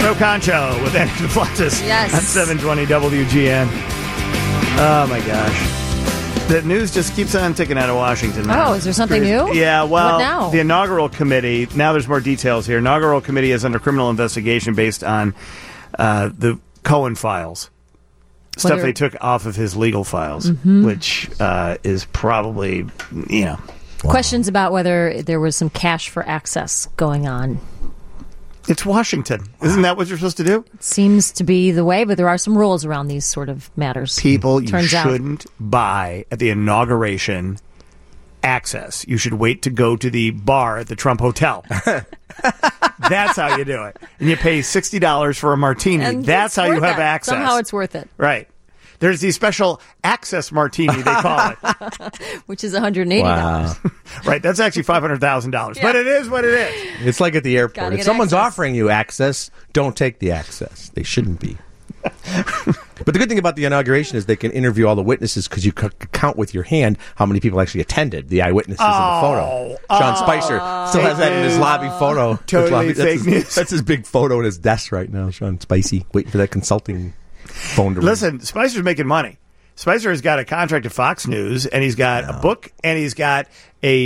No Concho with Andy Dufresne. Yes. On 720 WGN. Oh, my gosh. The news just keeps on ticking out of Washington now. Oh, is there something new? Yeah, well, What now? the inaugural committee, now there's more details here. Inaugural committee is under criminal investigation based on the Cohen files. Stuff they took off of his legal files, which is probably, Questions about whether there was some cash for access going on. It's Washington. Isn't that what you're supposed to do? It seems to be the way, but there are some rules around these sort of matters. People, you Turns out. shouldn't buy at the inauguration access. You should wait to go to the bar at the Trump Hotel. That's how you do it. And you pay $60 for a martini. And That's it's how you worth have it. access. Somehow it's worth it. Right. There's the special access martini, they call it. Which is $180. Wow. Right. That's actually $500,000. But it is what it is. It's like at the airport. Gotta If get someone's access. offering you access, don't take the access. They shouldn't be. But the good thing about the inauguration is they can interview all the witnesses because you count with your hand how many people actually attended, the eyewitnesses in the photo. Sean Spicer still has that in his lobby photo. Totally That's fake news. That's his big photo in his desk right now, Sean Spicy, waiting for that consulting phone to ring. Listen, Spicer's making money. Spicer has got a contract to Fox News, and he's got a book, and he's got a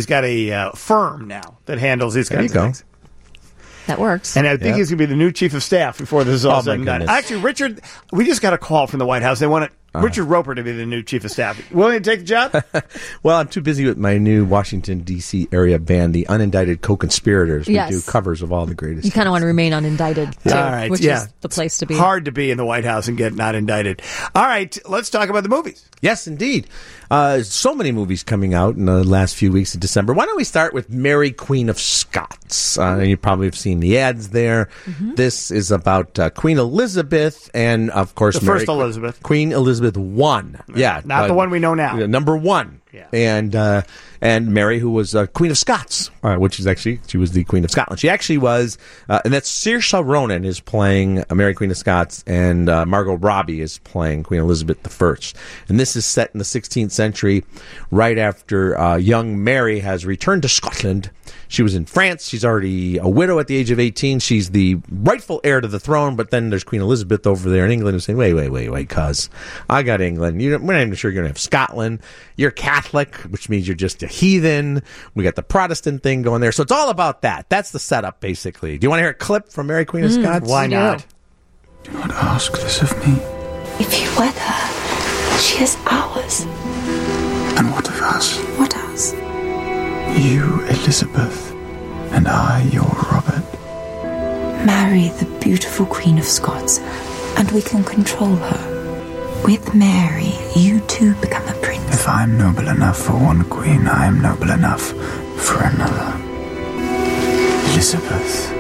firm now that handles these kinds of things. That works. And I think he's going to be the new chief of staff before this is all said and done. goodness. Actually, Richard, we just got a call from the White House. They want Richard Roper to be the new chief of staff. Willing to take the job? Well, I'm too busy with my new Washington, D.C. area band, the Unindicted Co-Conspirators. We Yes. do covers of all the greatest. You kind of want to remain unindicted, too, All right, which yeah. is the place to be. Hard to be in the White House and get not indicted. All right, let's talk about the movies. Yes, indeed. So many movies coming out in the last few weeks of December. Why don't we start with Mary, Queen of Scots? You probably have seen the ads there. This is about Queen Elizabeth and, of course, The first Elizabeth. Queen Elizabeth I. Yeah. Not the one we know now. Number one. Yeah. And Mary, who was Queen of Scots, which is actually, she was the Queen of Scotland. She actually was, and that's Saoirse Ronan is playing Mary, Queen of Scots, and Margot Robbie is playing Queen Elizabeth I. And this is set in the 16th century, right after young Mary has returned to Scotland. She was in France. She's already a widow at the age of 18. She's the rightful heir to the throne, but then there's Queen Elizabeth over there in England who's saying, wait, cuz I got England. We're not even sure you're going to have Scotland. You're Catholic, which means you're just a heathen. We got the Protestant thing going there. So it's all about that. That's the setup, basically. Do you want to hear a clip from Mary, Queen of Scots? Why not? Do not ask this of me. If you wed her, she is ours. And what of us? What else? You, Elizabeth, and I, your Robert. Marry the beautiful Queen of Scots, and we can control her. With Mary, you too become a prince. If I am noble enough for one queen, I am noble enough for another. Elizabeth.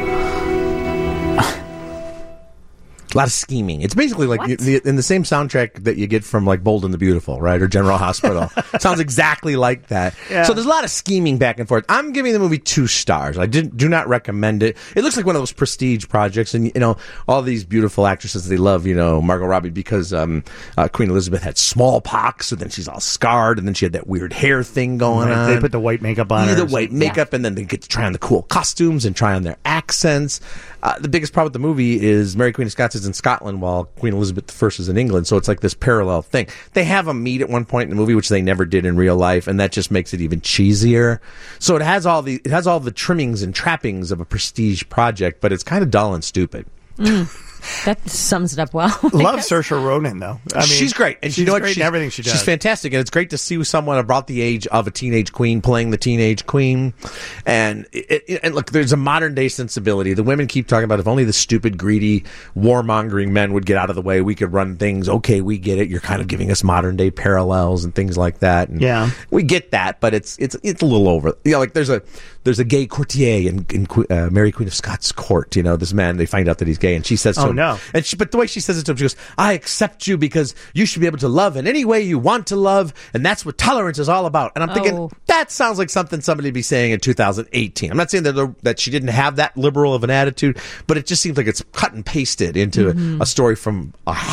A lot of scheming. It's basically like in the same soundtrack that you get from like Bold and the Beautiful, right? Or General Hospital. Sounds exactly like that. Yeah. So there's a lot of scheming back and forth. I'm giving the movie 2 stars. I do not recommend it. It looks like one of those prestige projects, and all these beautiful actresses they love. Margot Robbie because Queen Elizabeth had smallpox, so then she's all scarred, and then she had that weird hair thing going on. They put the white makeup on her. The white makeup, and then they get to try on the cool costumes and try on their accents. The biggest problem with the movie is Mary, Queen of Scots is in Scotland while Queen Elizabeth I is in England, so it's like this parallel thing. They have them meet at one point in the movie, which they never did in real life, and that just makes it even cheesier. So it has all the trimmings and trappings of a prestige project, but it's kind of dull and stupid. That sums it up well. Love Saoirse Ronan, though. I mean, she's great, and she's you know what? great in everything she does. She's fantastic, and it's great to see someone about the age of a teenage queen playing the teenage queen. And look, there's a modern day sensibility. The women keep talking about if only the stupid, greedy, warmongering men would get out of the way, we could run things. Okay, we get it. You're kind of giving us modern day parallels and things like that. And yeah, we get that, but it's a little over. Like there's a gay courtier in Mary, Queen of Scots' court. This man, they find out that he's gay, and she says to him, no. But the way she says it to him, she goes, I accept you because you should be able to love in any way you want to love, and that's what tolerance is all about. And I'm thinking, that sounds like something somebody would be saying in 2018. I'm not saying that she didn't have that liberal of an attitude, but it just seems like it's cut and pasted into a story from a half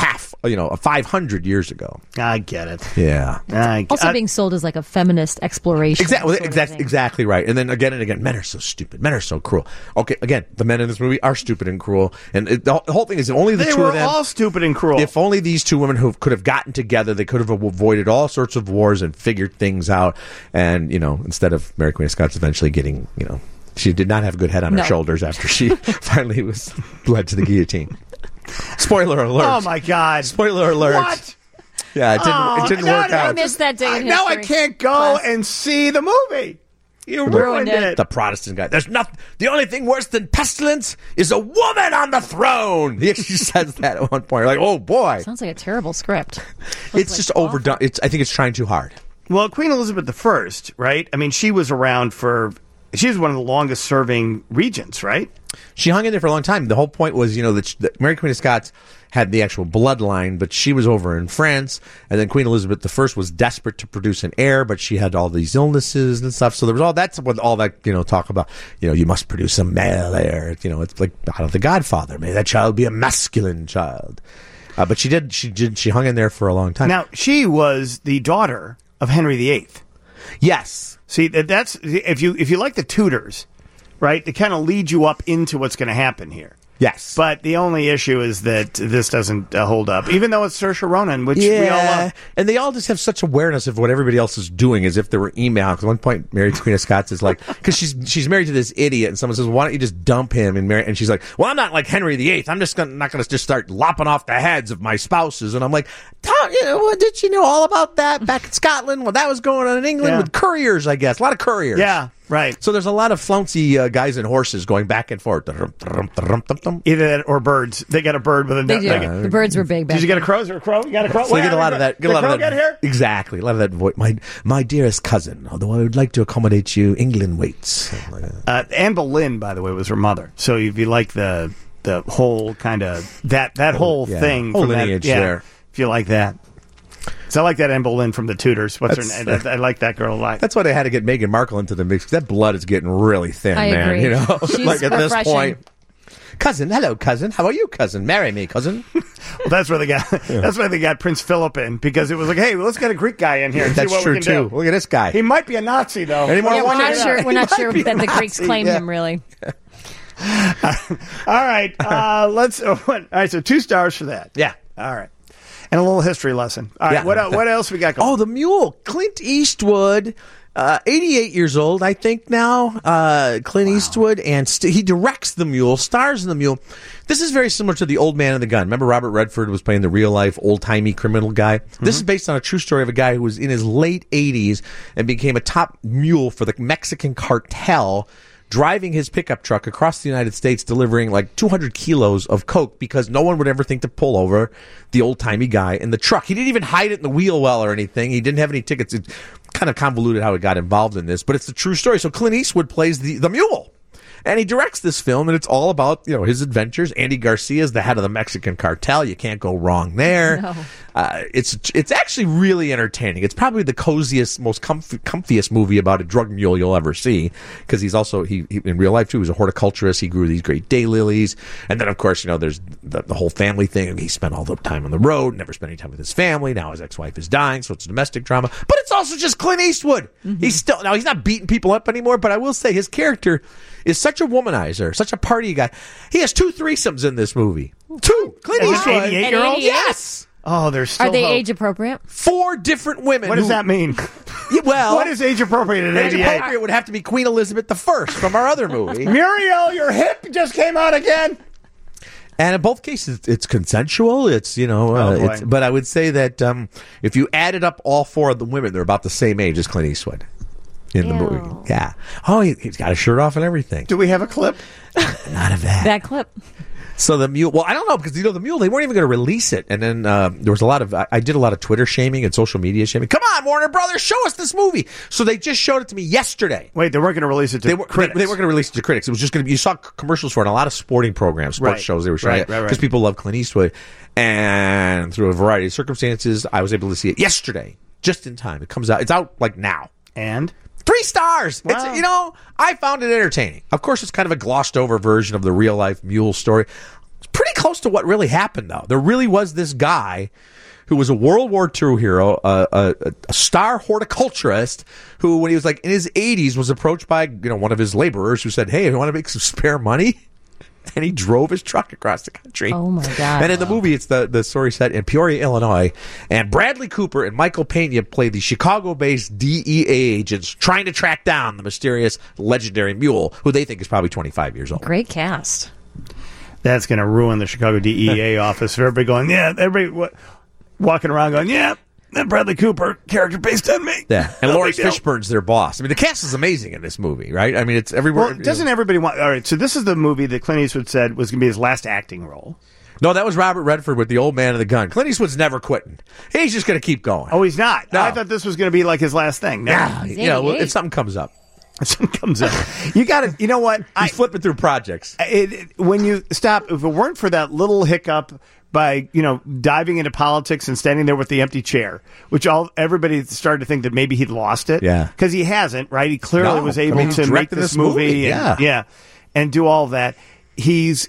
500 years ago. I get it. Yeah. Also being sold as like a feminist exploration. Exactly right. And then again and again, men are so stupid. Men are so cruel. Okay, again, the men in this movie are stupid and cruel. And the whole thing is that only the two of them. They were all stupid and cruel. If only these two women who could have gotten together, they could have avoided all sorts of wars and figured things out. And, instead of Mary Queen of Scots eventually getting, she did not have a good head on her shoulders after she finally was led to the guillotine. Spoiler alert. Oh, my God. Spoiler alert. What? Yeah, it didn't work out. I missed that day in history. Now I can't go and see the movie. You ruined it. The Protestant guy. There's nothing. The only thing worse than pestilence is a woman on the throne. He actually says that at one point. You're like, oh, boy. Sounds like a terrible script. It's just overdone. I think it's trying too hard. Well, Queen Elizabeth I, right? I mean, she was around she was one of the longest serving regents, right? She hung in there for a long time. The whole point was, that Mary Queen of Scots had the actual bloodline, but she was over in France, and then Queen Elizabeth I was desperate to produce an heir, but she had all these illnesses and stuff. So there was that's what all that talk about. You must produce a male heir. It's like out of The Godfather. May that child be a masculine child. But she did. She hung in there for a long time. Now she was the daughter of Henry VIII. Yes. See, that's if you like the Tudors, right? They kind of lead you up into what's going to happen here. Yes. But the only issue is that this doesn't hold up, even though it's Saoirse Ronan, which we all love. And they all just have such awareness of what everybody else is doing as if there were emails. At one point, Mary Queen of Scots is like, because she's married to this idiot, and someone says, why don't you just dump him? And she's like, well, I'm not like Henry VIII. I'm just not going to just start lopping off the heads of my spouses. And I'm like, did you know all about that back in Scotland? Well, that was going on in England with couriers, I guess. A lot of couriers. Yeah. Right. So there's a lot of flouncy guys and horses going back and forth. Either that or birds. They got a bird with a... The birds were big back. Did you get a crow? Is there a crow? You got a crow? So you get a lot of that. Get a lot of that. Get here? Exactly. A lot of that voice. My dearest cousin, although I would like to accommodate you, England waits. Anne Boleyn, by the way, was her mother. So if you like the whole kind of... That whole thing... Whole lineage there. If you like that. So I like that Anne Boleyn from the Tudors. What's her name? I like that girl a lot. That's why they had to get Meghan Markle into the mix. That blood is getting really thin, I man. agree. She's like at this refreshing. point. Cousin, hello, cousin. How are you, cousin? Marry me, cousin. Well, that's where they got. That's why they got Prince Philip in, because it was like, hey, let's get a Greek guy in here. And That's see what true we can too. do. Look at this guy. He might be a Nazi though. Any more Yeah, we're not sure. We're not He sure might be that a the Greeks Nazi, claim yeah. him really. All right, let's. All right, so 2 stars for that. Yeah. All right, and a little history lesson. All right, Yeah. what else we got going? Oh, the mule. Clint Eastwood, 88 years old, I think now. Clint Eastwood, and he directs The Mule, stars in The Mule. This is very similar to The Old Man and the Gun. Remember Robert Redford was playing the real-life, old-timey criminal guy? Mm-hmm. This is based on a true story of a guy who was in his late 80s and became a top mule for the Mexican cartel, driving his pickup truck across the United States, delivering like 200 kilos of coke because no one would ever think to pull over the old-timey guy in the truck. He didn't even hide it in the wheel well or anything. He didn't have any tickets. It's kind of convoluted how he got involved in this, but it's a true story. So Clint Eastwood plays the mule. And he directs this film, and it's all about, his adventures. Andy Garcia is the head of the Mexican cartel. You can't go wrong there. No. It's actually really entertaining. It's probably the coziest, most comfiest movie about a drug mule you'll ever see, because he's also, he in real life, too, he's a horticulturist. He grew these great daylilies. And then, of course, there's the whole family thing. He spent all the time on the road, never spent any time with his family. Now his ex-wife is dying, so it's a domestic drama. But it's also just Clint Eastwood. Mm-hmm. He's not beating people up anymore, but I will say his character is such a womanizer, such a party guy. He has 2 threesomes in this movie. 2. Clint Eastwood. 88-year-old? Yes. Oh, there's still Are they hope. age appropriate? 4 different women. What does that mean? Well, what is age appropriate at age 88? appropriate would have to be Queen Elizabeth I from our other movie. Muriel, your hip just came out again. And in both cases, it's consensual. It's, but I would say that if you added up all 4 of the women, they're about the same age as Clint Eastwood in the movie. Yeah. Oh, he's got his shirt off and everything. Do we have a clip? Not of that. That clip. So the mule, well, I don't know, because, the mule, they weren't even going to release it. And then there was I did a lot of Twitter shaming and social media shaming. Come on, Warner Brothers, show us this movie. So they just showed it to me yesterday. Wait, they weren't going to release it to critics. They weren't going to release it to critics. It was just going to be, you saw commercials for it on a lot of sporting programs, sports shows they were showing it, because people love Clint Eastwood. And through a variety of circumstances, I was able to see it yesterday, just in time. It comes out, it's out like now. And? 3 stars. Wow. It's, I found it entertaining. Of course, it's kind of a glossed over version of the real life mule story. pretty close to what really happened, though. There really was this guy who was a World War II hero, a star horticulturist, who, when he was like in his 80s, was approached by one of his laborers who said, "Hey, you want to make some spare money?" And he drove his truck across the country. Oh, my God. And in the movie, it's the story set in Peoria, Illinois. And Bradley Cooper and Michael Pena play the Chicago-based DEA agents trying to track down the mysterious, legendary mule, who they think is probably 25 years old. Great cast. That's going to ruin the Chicago DEA office. Everybody going, everybody walking around going, that Bradley Cooper character based on me. Yeah, and Lawrence Fishburne's their boss. I mean, the cast is amazing in this movie, right? I mean, it's everywhere. Well, doesn't everybody want... All right, so this is the movie that Clint Eastwood said was going to be his last acting role. No, that was Robert Redford with The Old Man and the Gun. Clint Eastwood's never quitting. He's just going to keep going. Oh, he's not? No. I thought this was going to be like his last thing. No. Yeah, if something comes up. Something comes up. You got to... You know what? He's flipping through projects. When you stop... If it weren't for that little hiccup... by, diving into politics and standing there with the empty chair, which everybody started to think that maybe he'd lost it. Yeah. Because he hasn't, right? He clearly was able to make this movie. And do all that. He's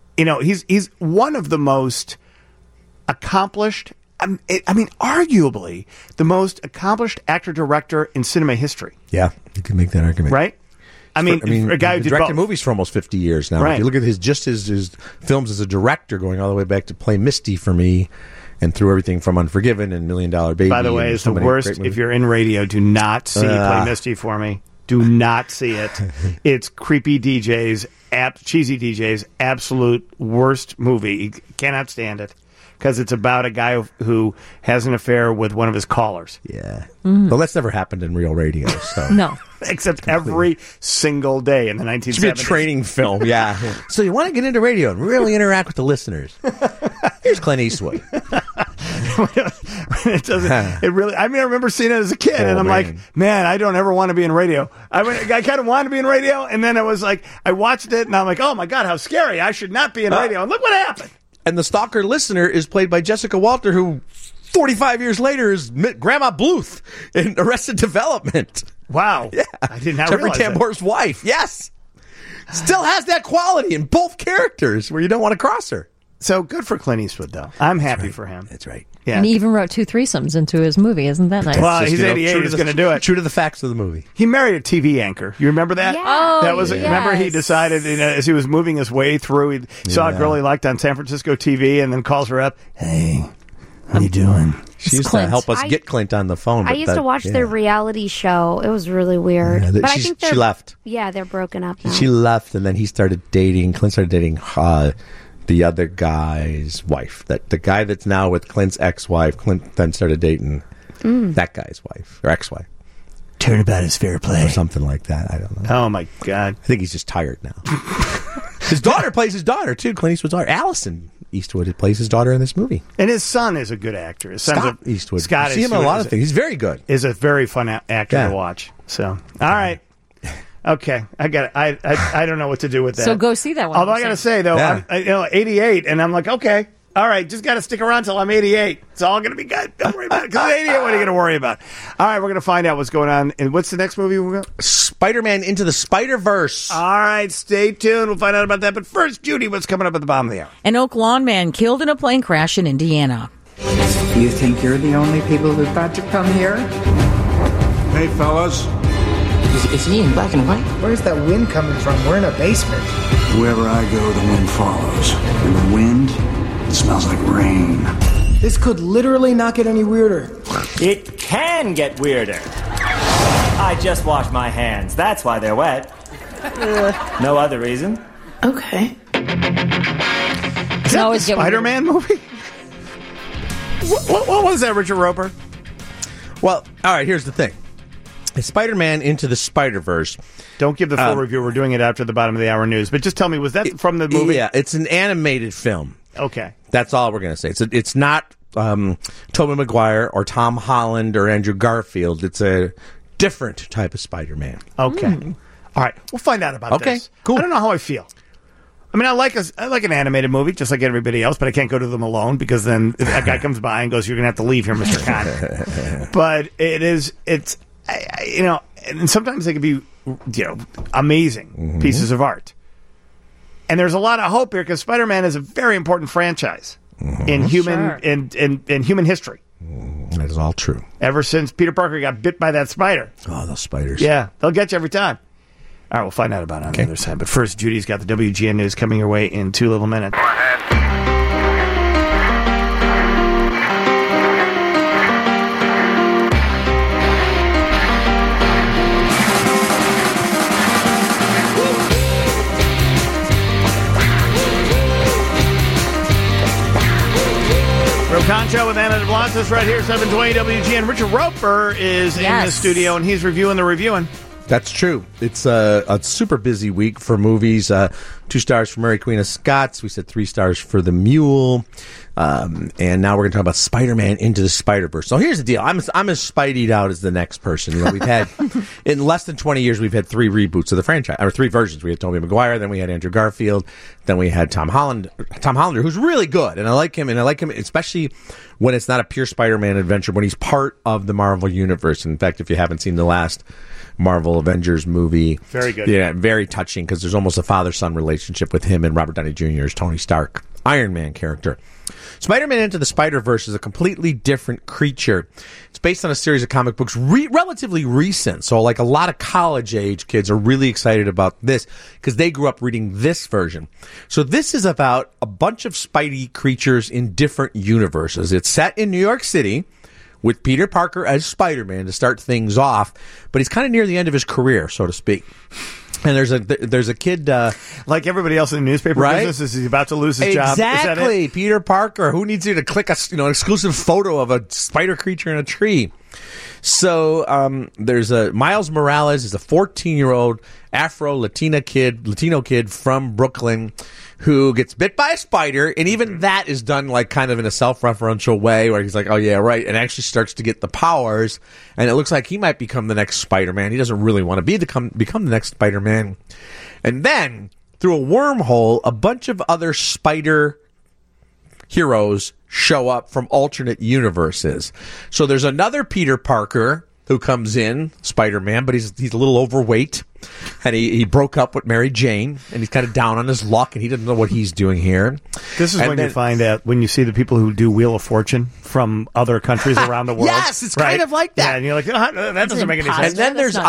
one of the most accomplished, arguably the most accomplished actor-director in cinema history. Yeah, you can make that argument. Right? I mean, a guy who directed movies for almost 50 years now. Right. If you look at his films as a director, going all the way back to Play Misty for me, and through everything from Unforgiven and $1 Million Baby. By the way, it's the worst. If you're in radio, do not see Play Misty for me. Do not see it. It's creepy DJs, cheesy DJs, absolute worst movie. You cannot stand it. Because it's about a guy who has an affair with one of his callers. Yeah. Well, that's never happened in real radio. So. No. Except every single day in the 1970s. It should be a training film, yeah. So you want to get into radio and really interact with the listeners. Here's Clint Eastwood. It doesn't. It really. I remember seeing it as a kid, and I'm like, man, I don't ever want to be in radio. I kind of wanted to be in radio, and then it was like, I watched it, and I'm like, oh my God, how scary! I should not be in radio. And look what happened. And the stalker listener is played by Jessica Walter, who 45 years later is Grandma Bluth in Arrested Development. Wow. Yeah. I did not Jeffrey realize Tambor's wife. Yes. Still has that quality in both characters where you don't want to cross her. So good for Clint Eastwood, though. I'm happy for him. That's right. Yeah. And he even wrote 2 threesomes into his movie. Isn't that nice? Well, he's 88. He's going to do it. True to the facts of the movie. He married a TV anchor. You remember that? Yeah. Oh, that was. Yes. Remember, he decided as he was moving his way through, he saw a girl he liked on San Francisco TV, and then calls her up. Hey, how you doing? She used to help us get Clint on the phone. I used to watch their reality show. It was really weird. Yeah, but I think she left. Yeah, they're broken up now. She left, and then he started dating. Clint started dating the other guy's wife. The guy that's now with Clint's ex-wife. Clint then started dating that guy's wife or ex-wife. Turnabout is fair play. Or something like that. I don't know. Oh, my God. I think he's just tired now. His daughter plays his daughter, too. Clint Eastwood's daughter. Allison Eastwood plays his daughter in this movie. And his son is a good actor. His son's Scott Eastwood. Scott you see him in a lot of things. He's very good. Is a very fun actor to watch. So, all right. Okay, I got it. I don't know what to do with that. So go see that one. Although I got to say though, I'm 88, and I'm like, okay, all right, just got to stick around till I'm 88. It's all going to be good. Don't worry about it. Because 88, what are you going to worry about? All right, we're going to find out what's going on. And what's the next movie we're going? Spider-Man Into the Spider-Verse. All right, stay tuned. We'll find out about that. But first, Judy, what's coming up at the bottom of the hour? An Oak Lawn man killed in a plane crash in Indiana. You think you're the only people who thought to come here? Hey, fellas. Is he in black and white? Where's that wind coming from? We're in a basement. Wherever I go, the wind follows. And the wind, it smells like rain. This could literally not get any weirder. It can get weirder. I just washed my hands. That's why they're wet. No other reason. Okay. Is that the Spider-Man movie? What was that, Richard Roper? Well, all right, here's the thing. Spider-Man Into the Spider-Verse. Don't give the full review. We're doing it after the bottom of the hour news. But just tell me, was that from the movie? Yeah, it's an animated film. Okay. That's all we're going to say. It's not Tobey Maguire or Tom Holland or Andrew Garfield. It's a different type of Spider-Man. Okay. All right. We'll find out about this. Okay, cool. I don't know how I feel. I mean, I like an animated movie, just like everybody else, but I can't go to them alone because then if that guy comes by and goes, "You're going to have to leave here, Mr. Khan." But it's and sometimes they can be, amazing pieces of art. And there's a lot of hope here because Spider-Man is a very important franchise in human in human history. That is all true. Ever since Peter Parker got bit by that spider. Oh, those spiders. Yeah, they'll get you every time. All right, we'll find out about it on the other side. But first, Judy's got the WGN News coming your way in 2 little minutes. Concho with Anna DeBlantis right here, 720 WGN. Richard Roper is in the studio, and he's reviewing the reviewing. That's true. It's a super busy week for movies. 2 stars for Mary Queen of Scots. We said 3 stars for The Mule. And now we're going to talk about Spider-Man Into the Spider-Verse. So here's the deal. I'm as Spidey'd out as the next person. You know, we've had, in less than 20 years, we've had 3 reboots of the franchise, or 3 versions. We had Tobey Maguire, then we had Andrew Garfield, then we had Tom Hollander, who's really good. And I like him especially when it's not a pure Spider-Man adventure, when he's part of the Marvel Universe. In fact, if you haven't seen the last Marvel Avengers movie. Very good. Yeah, very touching because there's almost a father-son relationship with him and Robert Downey Jr.'s Tony Stark, Iron Man character. Spider-Man Into the Spider-Verse is a completely different creature. It's based on a series of comic books relatively recent. So like a lot of college-age kids are really excited about this because they grew up reading this version. So this is about a bunch of Spidey creatures in different universes. It's set in New York City with Peter Parker as Spider-Man to start things off, but he's kind of near the end of his career, so to speak. And there's a kid like everybody else in the newspaper business, is he's about to lose his job. Exactly, Peter Parker. Who needs you to click an exclusive photo of a spider creature in a tree? So there's Miles Morales is a 14-year-old Afro-Latino kid from Brooklyn who gets bit by a spider, and even that is done like kind of in a self-referential way where he's like, oh yeah, right, and actually starts to get the powers, and it looks like he might become the next Spider-Man. He doesn't really want to become the next Spider-Man. And then, through a wormhole, a bunch of other spider heroes show up from alternate universes. So there's another Peter Parker who comes in, Spider-Man, but he's a little overweight, and he broke up with Mary Jane, and he's kind of down on his luck, and he doesn't know what he's doing here. This is when you find out, when you see the people who do Wheel of Fortune from other countries around the world. Yes, it's kind of like that. Yeah, and you're like, oh, that doesn't make any sense. And then there's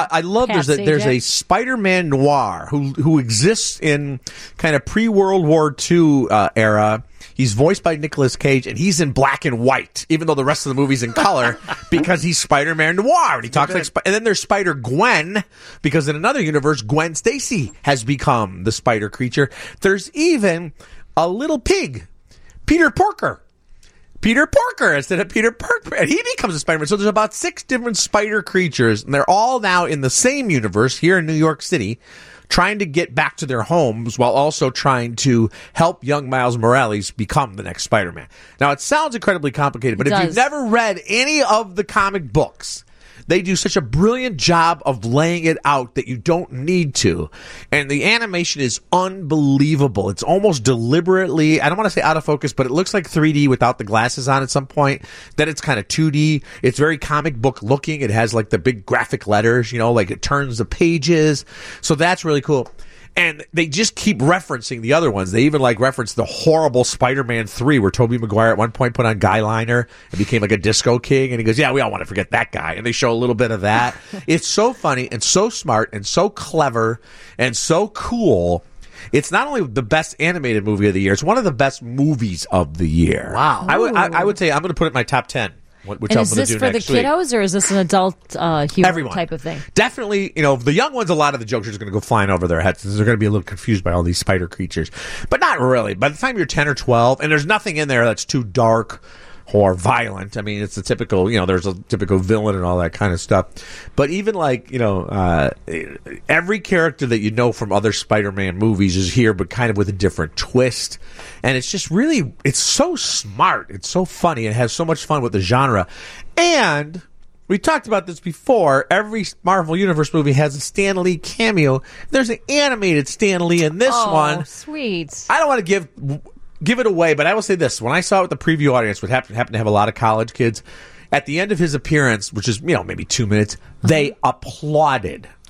a Spider-Man noir who exists in kind of pre-World War II era. He's voiced by Nicolas Cage, and he's in black and white, even though the rest of the movie's in color, because he's Spider-Man noir, and he talks like. And then there's Spider-Gwen, because in another universe, Gwen Stacy has become the spider creature. There's even a little pig, Peter Porker instead of Peter Parker, and he becomes a Spider-Man. So there's about 6 different spider creatures, and they're all now in the same universe here in New York City, trying to get back to their homes while also trying to help young Miles Morales become the next Spider-Man. Now, it sounds incredibly complicated, but if you've never read any of the comic books, they do such a brilliant job of laying it out that you don't need to. And the animation is unbelievable. It's almost deliberately, I don't want to say out of focus, but it looks like 3D without the glasses on at some point. Then it's kind of 2D. It's very comic book looking. It has like the big graphic letters, like it turns the pages. So that's really cool. And they just keep referencing the other ones. They even reference the horrible Spider-Man 3 where Tobey Maguire at one point put on guy liner and became like a disco king. And he goes, yeah, we all want to forget that guy. And they show a little bit of that. It's so funny and so smart and so clever and so cool. It's not only the best animated movie of the year, it's one of the best movies of the year. Wow. I would say I'm going to put it in my top 10. Which and is this for the kiddos, or is this an adult humor type of thing? Definitely, the young ones, a lot of the jokes are just going to go flying over their heads. They're going to be a little confused by all these spider creatures. But not really. By the time you're 10 or 12, and there's nothing in there that's too dark or violent. I mean, it's a typical, there's a typical villain and all that kind of stuff. But even every character that you know from other Spider-Man movies is here, but kind of with a different twist. And it's just really, it's so smart. It's so funny. It has so much fun with the genre. And we talked about this before. Every Marvel Universe movie has a Stan Lee cameo. There's an animated Stan Lee in this one. Oh, sweet. I don't want to give it away, but I will say this. When I saw it with the preview audience, which happened to have a lot of college kids, at the end of his appearance, which is, maybe 2 minutes, they applauded.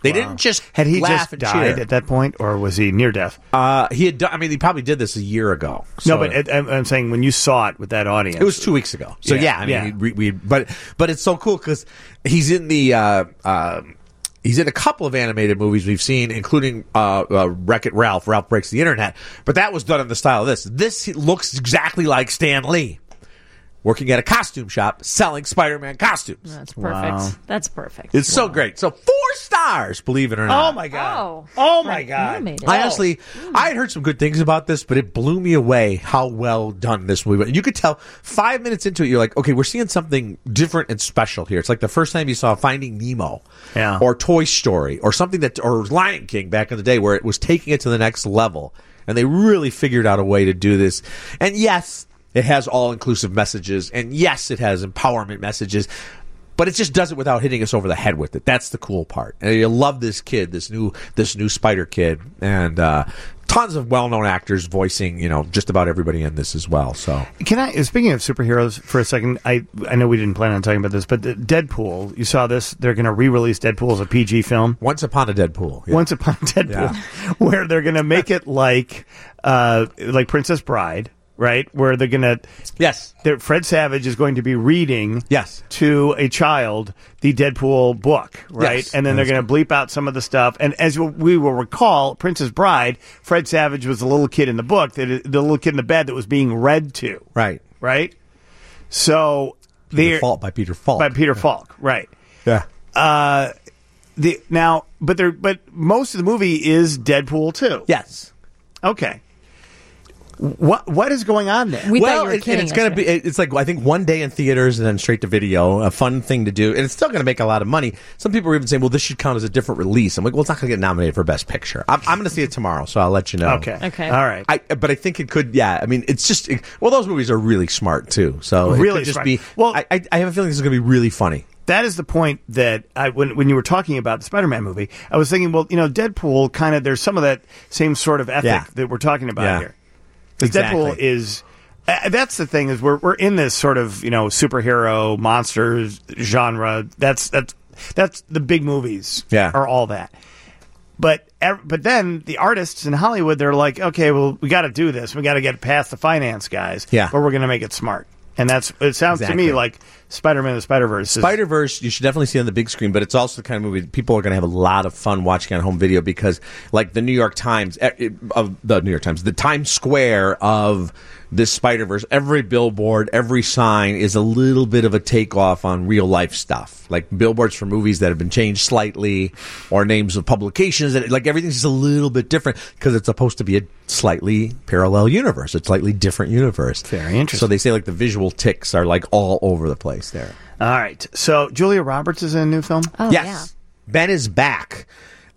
They didn't just had he laugh just and died cheer. at that point, or was he near death? He had. He probably did this a year ago. No, but I'm saying when you saw it with that audience, it was 2 weeks ago. So but it's so cool because he's in the. He's in a couple of animated movies we've seen, including Wreck-It Ralph. Ralph Breaks the Internet. But that was done in the style of this. This looks exactly like Stan Lee, working at a costume shop selling Spider-Man costumes. That's perfect. Wow. That's perfect. It's so great. So 4 stars, believe it or not. Oh, my God. Oh my God. I honestly, I had heard some good things about this, but it blew me away how well done this movie was. You could tell 5 minutes into it, you're like, okay, we're seeing something different and special here. It's like the first time you saw Finding Nemo or Toy Story or something or Lion King back in the day where it was taking it to the next level. And they really figured out a way to do this. And yes, it has all-inclusive messages. And yes, it has empowerment messages. But it just does it without hitting us over the head with it. That's the cool part. And you love this kid, this new Spider Kid, and tons of well-known actors voicing, just about everybody in this as well. So, speaking of superheroes for a second, I know we didn't plan on talking about this, but Deadpool, you saw this? They're going to re-release Deadpool as a PG film. Once Upon a Deadpool. Yeah. Once Upon a Deadpool, where they're going to make it like Princess Bride. Right, where they're gonna Fred Savage is going to be reading to a child the Deadpool book, right, and then they're going to bleep out some of the stuff. And as we will recall, Princess Bride, Fred Savage was the little kid in the book, the little kid in the bed that was being read to, right. So by Peter Falk, right? Yeah. But most of the movie is Deadpool too. Yes. Okay. What is going on there? It's going to be. It's like I think one day in theaters and then straight to video. A fun thing to do, and it's still going to make a lot of money. Some people are even saying, "Well, this should count as a different release." I'm like, "Well, it's not going to get nominated for Best Picture." I'm going to see it tomorrow, so I'll let you know. Okay. All right. But I think it could. Yeah. I mean, it's just. Those movies are really smart too. So really it could just smart. be. Well, I have a feeling this is going to be really funny. That is the point that when you were talking about the Spider-Man movie, I was thinking, well, Deadpool kind of there's some of that same sort of ethic that we're talking about here. Because Deadpool is, that's the thing, is we're in this sort of, superhero, monsters genre. That's the big movies are all that. But then the artists in Hollywood, they're like, okay, well, we got to do this. We got to get past the finance guys. Yeah. But we're going to make it smart. And it sounds to me like Spider-Man and the Spider-Verse. Spider-Verse, you should definitely see on the big screen, but it's also the kind of movie people are going to have a lot of fun watching on home video because, like the the Times Square of this Spider-Verse, every billboard, every sign is a little bit of a takeoff on real life stuff, like billboards for movies that have been changed slightly, or names of publications that, like, everything's just a little bit different because it's supposed to be a slightly parallel universe, a slightly different universe. Very interesting. So they say like the visual ticks are like all over the place there. All right. So Julia Roberts is in a new film? Oh, yes. Yeah. Ben is back.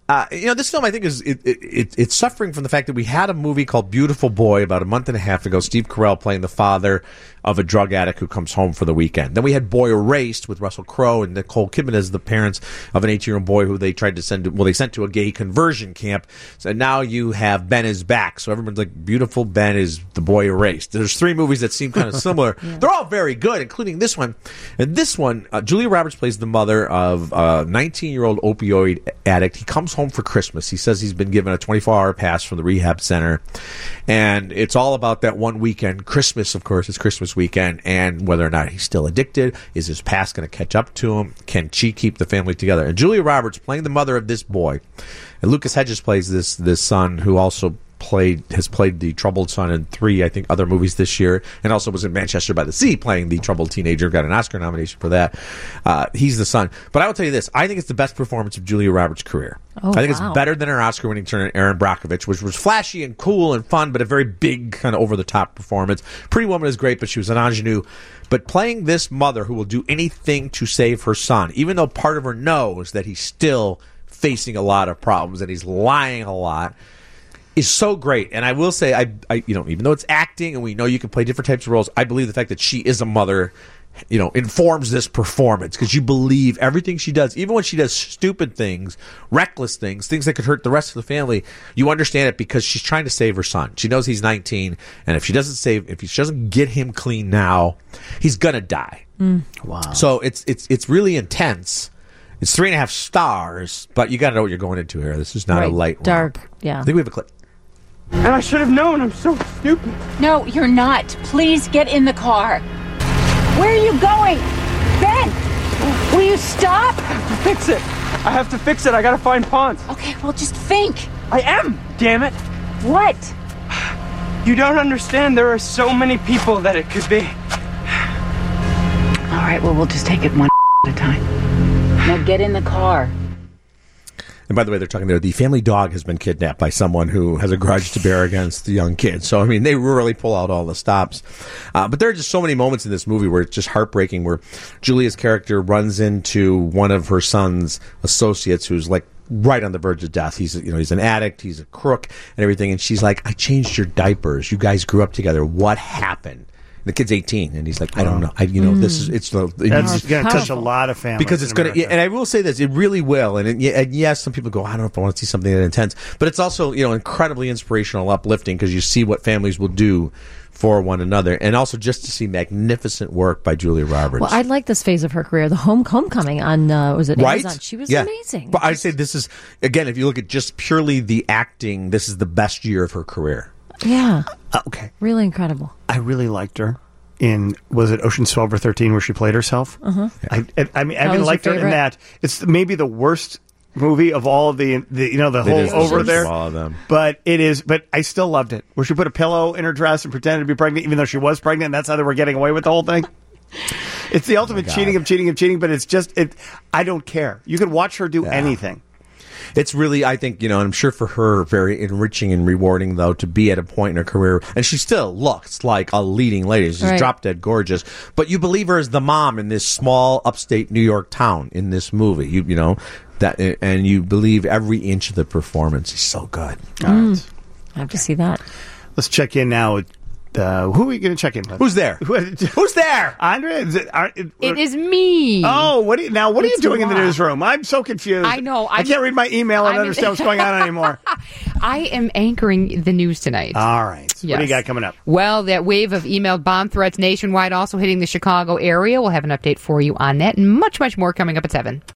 This film, I think, it's suffering from the fact that we had a movie called Beautiful Boy about a month and a half ago. Steve Carell playing the father of a drug addict who comes home for the weekend. Then we had Boy Erased with Russell Crowe and Nicole Kidman as the parents of an 18-year-old boy who they tried to they sent to a gay conversion camp. So now you have Ben is back. So everyone's like, Beautiful Ben is the Boy Erased. There's 3 movies that seem kind of similar. They're all very good, including this one. And this one, Julia Roberts plays the mother of a 19-year-old opioid addict. He comes home for Christmas. He says he's been given a 24-hour pass from the rehab center. And it's all about that one weekend. Christmas, of course, it's Christmas weekend, and whether or not he's still addicted. Is his past going to catch up to him? Can she keep the family together? And Julia Roberts playing the mother of this boy. And Lucas Hedges plays this son who also has played the troubled son in 3, I think, other movies this year, and also was in Manchester by the Sea playing the troubled teenager. Got an Oscar nomination for that. He's the son. But I will tell you this: I think it's the best performance of Julia Roberts' career. Oh, I think it's better than her Oscar-winning turn, Erin Brockovich, which was flashy and cool and fun, but a very big, kind of over-the-top performance. Pretty Woman is great, but she was an ingenue. But playing this mother who will do anything to save her son, even though part of her knows that he's still facing a lot of problems and he's lying a lot, is so great. And I will say, I even though it's acting and we know you can play different types of roles, I believe the fact that she is a mother, informs this performance, because you believe everything she does, even when she does stupid things, reckless things that could hurt the rest of the family. You understand it because she's trying to save her son. She knows he's 19, and if she doesn't get him clean now, he's gonna die. Wow. So it's really intense. It's 3.5 stars, but you got to know what you're going into here. This is not a light dark. romp. Yeah. I think we have a clip. And I should have known. I'm so stupid. No, you're not. Please get in the car. Where are you going? Ben! Will you stop? Fix it. I have to fix it. I gotta find Ponce. Okay, well, just think. I am, damn it. What? You don't understand. There are so many people that it could be. All right, well, we'll just take it one at a time. Now get in the car. And by the way, they're talking there, the family dog has been kidnapped by someone who has a grudge to bear against the young kid. So, I mean, they really pull out all the stops. But there are just so many moments in this movie where it's just heartbreaking, where Julia's character runs into one of her son's associates who's like right on the verge of death. He's an addict, he's a crook and everything. And she's like, I changed your diapers. You guys grew up together. What happened? The kid's 18, and he's like, I don't know. This is that's going to touch a lot of families because it's going to. And I will say this, it really will. And yes, some people go, I don't know if I want to see something that intense, but it's also incredibly inspirational, uplifting because you see what families will do for one another, and also just to see magnificent work by Julia Roberts. Well, I like this phase of her career. The Homecoming on was it right? Amazon? She was amazing. But I'd say this is, again, if you look at just purely the acting, this is the best year of her career. Yeah. Okay. Really incredible. I really liked her in, was it Ocean's 12 or 13 where she played herself? Uh-huh. I liked her in that. It's maybe the worst movie of all of the whole over there. All of them. But I still loved it. Where she put a pillow in her dress and pretended to be pregnant even though she was pregnant, and that's how they were getting away with the whole thing. It's the ultimate cheating, but it's just, I don't care. You can watch her do anything. It's really, I think, and I'm sure for her, very enriching and rewarding, though, to be at a point in her career. And she still looks like a leading lady. She's drop dead gorgeous. But you believe her as the mom in this small upstate New York town in this movie. And you believe every inch of the performance. She's so good. All right. I have to see that. Let's check in now with who are we going to check in with? Who's there? Who's there? Andrea? It is me. Oh, what are you doing in the newsroom? I'm so confused. I know. I can't read my email and understand what's going on anymore. I am anchoring the news tonight. All right. Yes. What do you got coming up? Well, that wave of emailed bomb threats nationwide also hitting the Chicago area. We'll have an update for you on that and much, much more coming up at 7.